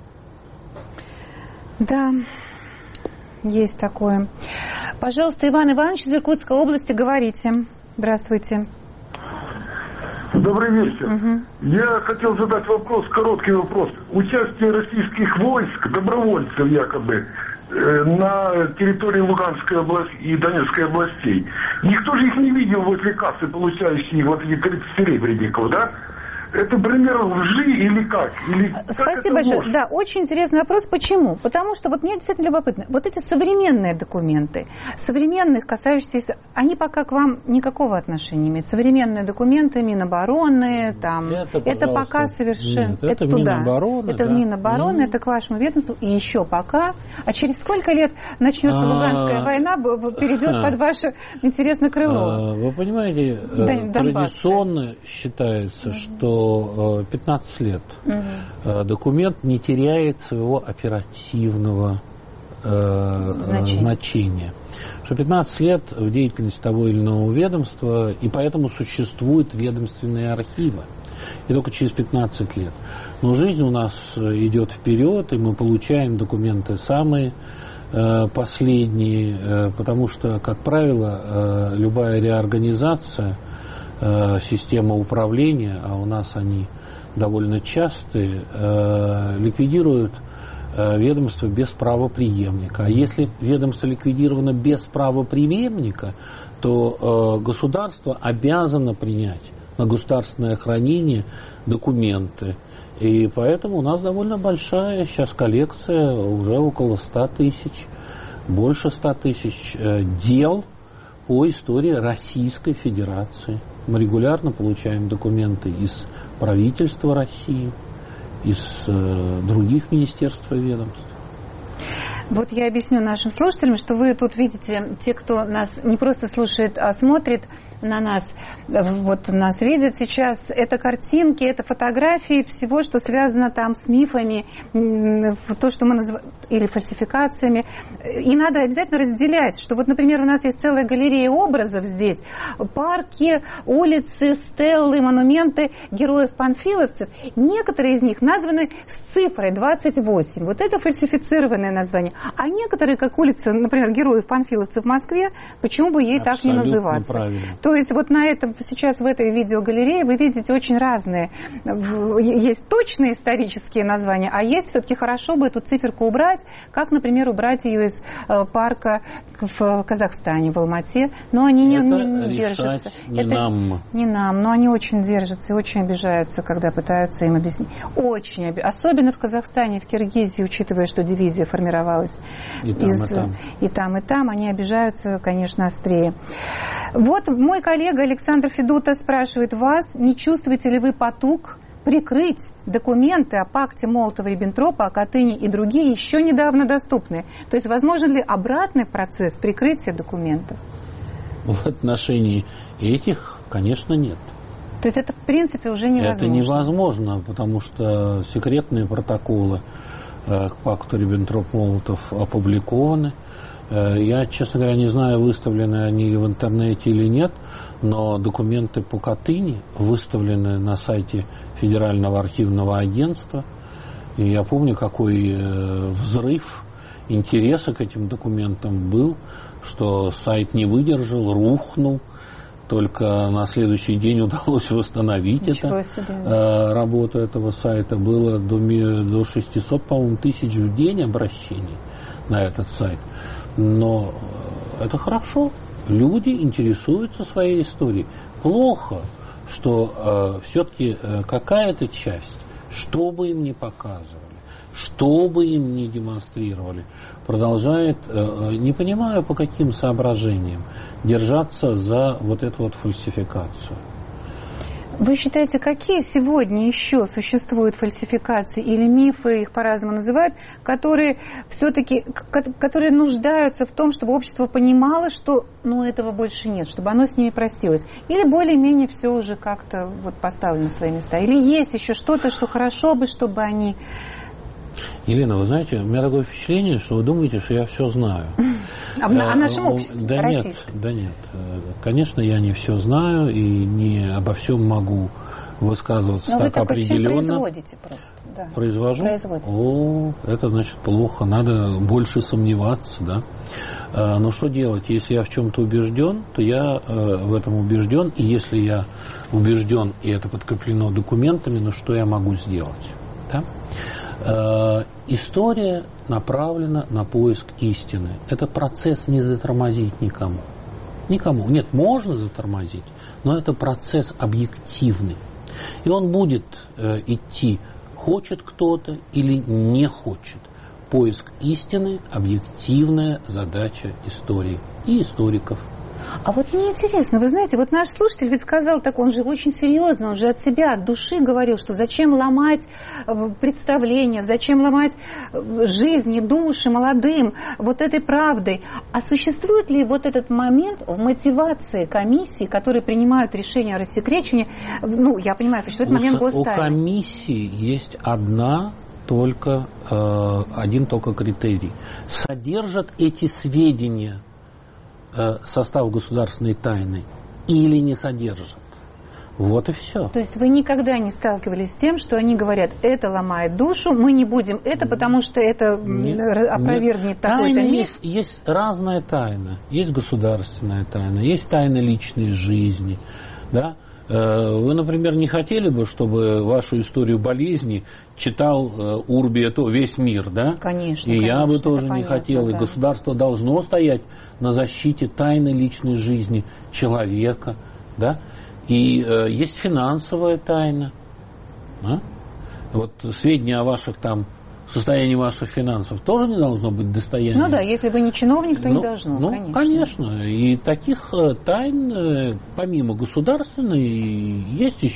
Да, есть такое. Пожалуйста, Иван Иванович из Иркутской области, говорите. Здравствуйте. Добрый вечер. Угу. Я хотел задать вопрос, короткий вопрос. Участие российских войск, добровольцев якобы, э, на территории Луганской области и Донецкой областей. Никто же их не видел возле кассы, получающей вот эти тридцать серебряников, да? Это пример лжи или как? Или Спасибо как большое. может? Да, очень интересный вопрос. Почему? Потому что вот мне действительно любопытно. Вот эти современные документы, современных, касающиеся, они пока к вам никакого отношения не имеют. Современные документы, Минобороны, там, это, это пока совершенно... Нет, это, это туда. Минобороны. Это да. в Минобороны, mm-hmm. это к вашему ведомству. И еще пока. А через сколько лет начнется Луганская война, перейдет под ваше, интересно, крыло? Вы понимаете, традиционно считается, что пятнадцать лет угу. документ не теряет своего оперативного э, значения. значения. Что пятнадцать лет в деятельности того или иного ведомства, и поэтому существуют ведомственные архивы. И только через пятнадцать лет. Но жизнь у нас идет вперед, и мы получаем документы самые э, последние, э, потому что, как правило, э, любая реорганизация система управления, а у нас они довольно частые, э, ликвидируют э, ведомство без правопреемника. А если ведомство ликвидировано без правопреемника, то э, государство обязано принять на государственное хранение документы. И поэтому у нас довольно большая сейчас коллекция, уже около ста тысяч, больше ста тысяч э, дел по истории Российской Федерации. Мы регулярно получаем документы из правительства России, из э, других министерств и ведомств. Вот я объясню нашим слушателям, что вы тут видите, те, кто нас не просто слушает, а смотрит на нас, вот нас видят сейчас, это картинки, это фотографии всего, что связано там с мифами, то, что мы называем, или фальсификациями. И надо обязательно разделять, что вот, например, у нас есть целая галерея образов здесь, парки, улицы, стеллы, монументы героев-панфиловцев. Некоторые из них названы с цифрой двадцать восемь. Вот это фальсифицированное название. А некоторые, как улица, например, героев-панфиловцев в Москве, почему бы ей Абсолютно так не называться? Правильно. То есть вот на этом, сейчас в этой видеогалерее вы видите очень разные. Есть точные исторические названия, а есть все-таки хорошо бы эту циферку убрать, как, например, убрать ее из парка в Казахстане, в Алмате. Но они не, не, не держатся. Не Это нам. Не нам, но они очень держатся и очень обижаются, когда пытаются им объяснить. Очень обижаются. Особенно в Казахстане, в Киргизии, учитывая, что дивизия формировалась и там, из, и там. И там, и там. Они обижаются, конечно, острее. Вот мой коллега Александр Федута спрашивает вас, не чувствуете ли вы потуг прикрыть документы о пакте Молотова-Риббентропа, о Катыни и другие еще недавно доступные? То есть возможен ли обратный процесс прикрытия документов? В отношении этих, конечно, нет. То есть это, в принципе, уже невозможно? Это невозможно, потому что секретные протоколы э, к пакту Риббентроп-Молотов опубликованы. Я, честно говоря, не знаю, выставлены они в интернете или нет, но документы по Катыни выставлены на сайте Федерального архивного агентства. И я помню, какой взрыв интереса к этим документам был, что сайт не выдержал, рухнул. Только на следующий день удалось восстановить это, э, работу этого сайта. Было до, до шестисот, по-моему, тысяч в день обращений на этот сайт. Но это хорошо. Люди интересуются своей историей. Плохо, что э, все-таки э, какая-то часть, что бы им ни показывали, что бы им ни демонстрировали, продолжает, э, не понимаю по каким соображениям, держаться за вот эту вот фальсификацию. Вы считаете, какие сегодня еще существуют фальсификации или мифы, их по-разному называют, которые все-таки, которые нуждаются в том, чтобы общество понимало, что ну, этого больше нет, чтобы оно с ними простилось? Или более-менее все уже как-то вот поставлено на свои места? Или есть еще что-то, что хорошо бы, чтобы они... Елена, вы знаете, у меня такое впечатление, что вы думаете, что я все знаю. О, о нашем обществе, да нет, да нет. Конечно, я не все знаю и не обо всем могу высказываться. Но так вы определенно. Вы производите просто. Да. Произвожу? Производите. О, это значит плохо, надо больше сомневаться, да. А, но что делать, если я в чем-то убежден, то я э, в этом убежден, и если я убежден, и это подкреплено документами, ну что я могу сделать, да? История направлена на поиск истины. Этот процесс не затормозить никому. Никому. Нет, можно затормозить, но это процесс объективный. И он будет э, идти, хочет кто-то или не хочет. Поиск истины – объективная задача истории и историков. А вот мне интересно, вы знаете, вот наш слушатель ведь сказал так, он же очень серьезно, он же от себя, от души говорил, что зачем ломать представления, зачем ломать жизни, души молодым вот этой правдой. А существует ли вот этот момент в мотивации комиссий, которые принимают решение о рассекречивании? Ну, я понимаю, существует у, момент гостайны. У комиссии есть одна только, э, один только критерий. Содержат эти сведения состав государственной тайны или не содержат. Вот и все. То есть вы никогда не сталкивались с тем, что они говорят, это ломает душу, мы не будем это, потому что это нет, опровергнет такой-то миф? Есть, есть разная тайна. Есть государственная тайна, есть тайна личной жизни. Да? Вы, например, не хотели бы, чтобы вашу историю болезни читал Урби это весь мир, да? Конечно. И конечно, я бы тоже не понятно, хотел. да. И государство должно стоять на защите тайны личной жизни человека, да? И э, есть финансовая тайна. Да? Вот сведения о ваших там состоянии ваших финансов тоже не должно быть достоянием. Ну да, если вы не чиновник, то ну, не должно, ну, конечно. конечно. И таких тайн, помимо государственной, есть еще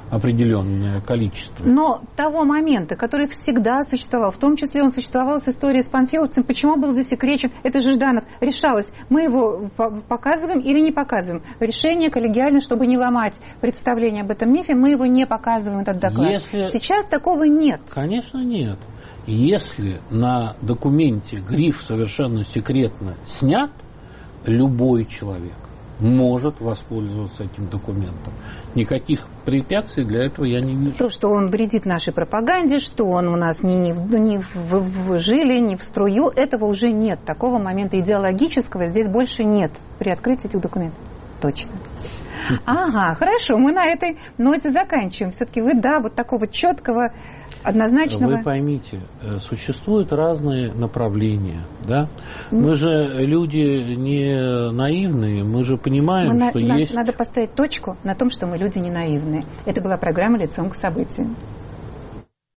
определенное количество. Но того момента, который всегда существовал, в том числе он существовал с историей с панфиловцем, почему был засекречен, это же Жданов, решалось, мы его показываем или не показываем. Решение коллегиально, чтобы не ломать представление об этом мифе, мы его не показываем, этот доклад. Если... Сейчас такого нет. Конечно, нет. Если на документе гриф «совершенно секретно» снят, любой человек может воспользоваться этим документом. Никаких препятствий для этого я не вижу. То, что он вредит нашей пропаганде, что он у нас не, не, не в, в жиле, не в струю, этого уже нет. Такого момента идеологического здесь больше нет при открытии этих документов. Точно. Ага, хорошо, мы на этой ноте заканчиваем. Все-таки вы, да, вот такого четкого, однозначного... Вы поймите, существуют разные направления, да? Мы же люди не наивные, мы же понимаем, мы что на, есть... Надо поставить точку на том, что мы люди не наивные. Это была программа «Лицом к событию».